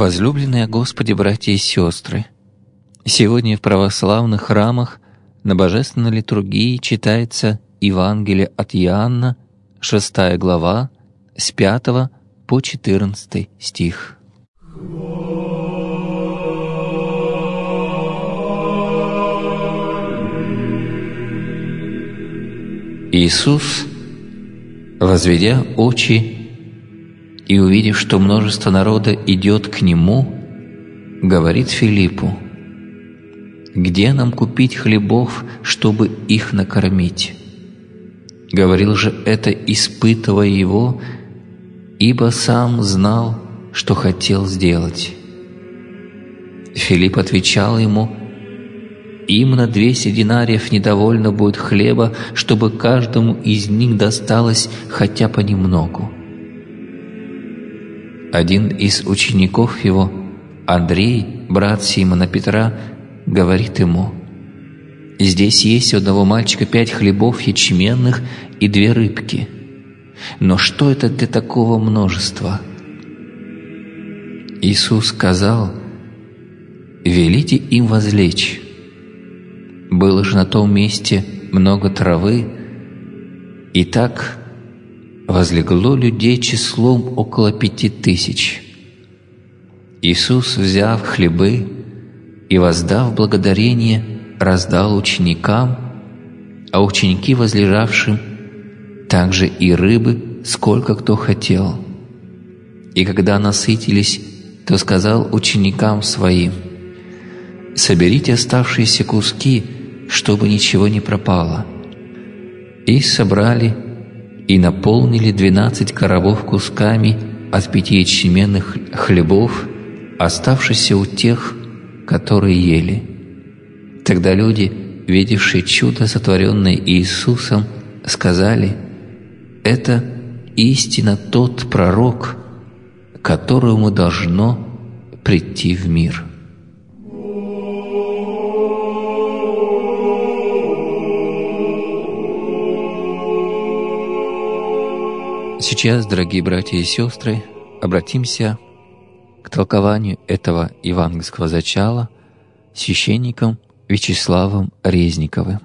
Возлюбленные Господи, братья и сестры, сегодня в православных храмах на Божественной литургии читается Евангелие от Иоанна, 6 глава, с 5 по 14 стих. Иисус, возведя очи и увидев, что множество народа идет к Нему, говорит Филиппу: «Где нам купить хлебов, чтобы их накормить?» Говорил же это, испытывая Его, ибо сам знал, что хотел сделать. Филипп отвечал Ему: «Им на 200 динариев недовольно будет хлеба, чтобы каждому из них досталось хотя понемногу». Один из учеников Его, Андрей, брат Симона Петра, говорит Ему: «Здесь есть у одного мальчика 5 хлебов ячменных и 2 рыбки. Но что это для такого множества?» Иисус сказал: «Велите им возлечь». Было же на том месте много травы, и так возлегло людей числом около 5000. Иисус, взяв хлебы и воздав благодарение, раздал ученикам, а ученики возлежавшим также и рыбы, сколько кто хотел. И когда насытились, то сказал ученикам своим: «Соберите оставшиеся куски, чтобы ничего не пропало». И собрали, и наполнили 12 коробов кусками от 5 ячменных хлебов, оставшихся у тех, которые ели. Тогда люди, видевшие чудо, сотворенное Иисусом, сказали: «Это истинно тот пророк, которому должно прийти в мир». Сейчас, дорогие братья и сестры, обратимся к толкованию этого евангельского зачала священником Вячеславом Резниковым.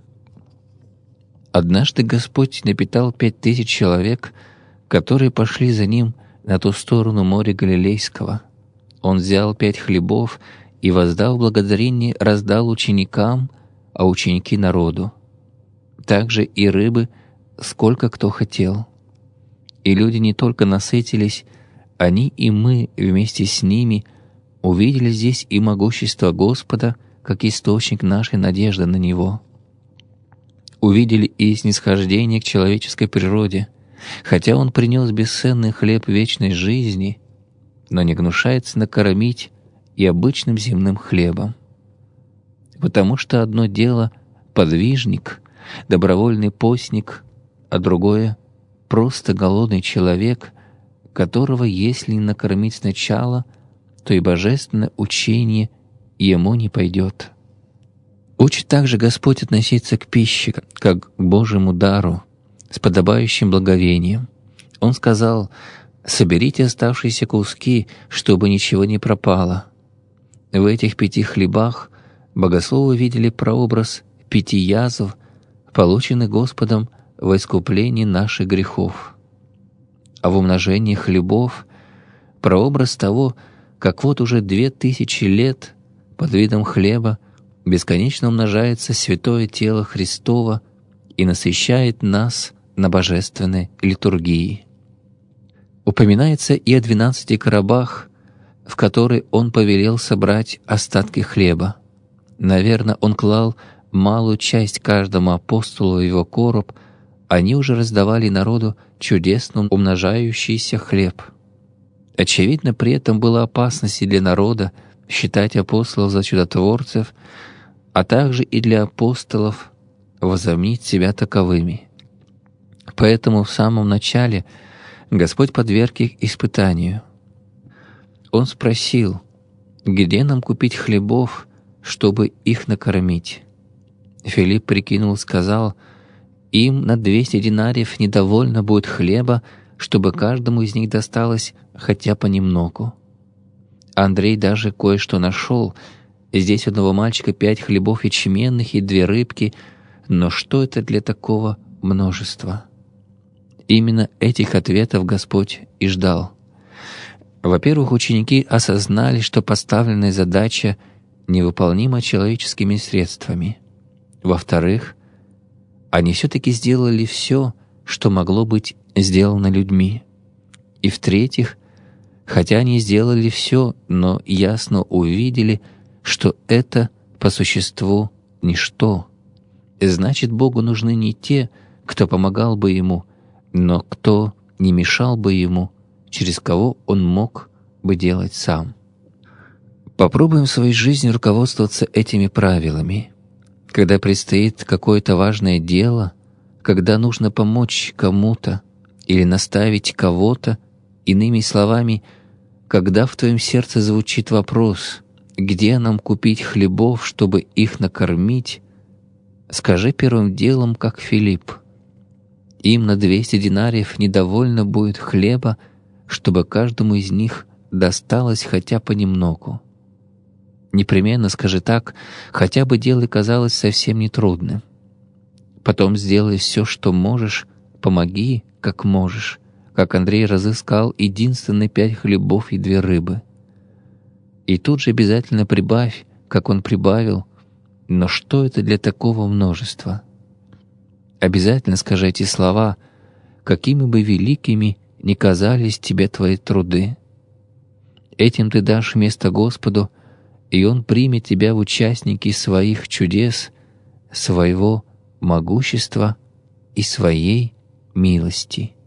Однажды Господь напитал 5000 человек, которые пошли за Ним на ту сторону моря Галилейского. Он взял 5 хлебов и, воздав благодарение, раздал ученикам, а ученики народу. Также и рыбы, сколько кто хотел. И люди не только насытились, они и мы вместе с ними увидели здесь и могущество Господа, как источник нашей надежды на Него. Увидели и снисхождение к человеческой природе, хотя Он принес бесценный хлеб вечной жизни, но не гнушается накормить и обычным земным хлебом. Потому что одно дело — подвижник, добровольный постник, а другое — просто голодный человек, которого, если не накормить сначала, то и божественное учение ему не пойдет. Учит также Господь относиться к пище, как к Божьему дару, с подобающим благовением. Он сказал: «Соберите оставшиеся куски, чтобы ничего не пропало». В этих 5 хлебах богословы видели прообраз 5 язв, полученных Господом во искуплении наших грехов. А в умножении хлебов — прообраз того, как вот уже 2000 лет под видом хлеба бесконечно умножается святое тело Христово и насыщает нас на божественной литургии. Упоминается и о 12 коробах, в которые Он повелел собрать остатки хлеба. Наверное, Он клал малую часть каждому апостолу в его короб. Они уже раздавали народу чудесно умножающийся хлеб. Очевидно, при этом была опасность и для народа считать апостолов за чудотворцев, а также и для апостолов возомнить себя таковыми. Поэтому в самом начале Господь подверг их испытанию. Он спросил: «Где нам купить хлебов, чтобы их накормить?» Филипп прикинул и сказал: «Им на 200 динариев недовольно будет хлеба, чтобы каждому из них досталось хотя понемногу». Андрей даже кое-что нашел. Здесь у одного мальчика 5 хлебов ячменных и 2 рыбки, но что это для такого множества? Именно этих ответов Господь и ждал. Во-первых, ученики осознали, что поставленная задача невыполнима человеческими средствами. Во-вторых, они все-таки сделали все, что могло быть сделано людьми. И в-третьих, хотя они сделали все, но ясно увидели, что это по существу ничто. Значит, Богу нужны не те, кто помогал бы Ему, но кто не мешал бы Ему, через кого Он мог бы делать сам. Попробуем в своей жизни руководствоваться этими правилами. Когда предстоит какое-то важное дело, когда нужно помочь кому-то или наставить кого-то, иными словами, когда в твоем сердце звучит вопрос, где нам купить хлебов, чтобы их накормить, скажи первым делом, как Филипп: им на 200 динариев недовольно будет хлеба, чтобы каждому из них досталось хотя понемногу. Непременно скажи так, хотя бы дело казалось совсем нетрудным. Потом сделай все, что можешь, помоги, как можешь, как Андрей разыскал единственные 5 хлебов и 2 рыбы. И тут же обязательно прибавь, как он прибавил, но что это для такого множества? Обязательно скажи эти слова, какими бы великими ни казались тебе твои труды. Этим ты дашь место Господу, и Он примет тебя в участники своих чудес, своего могущества и своей милости.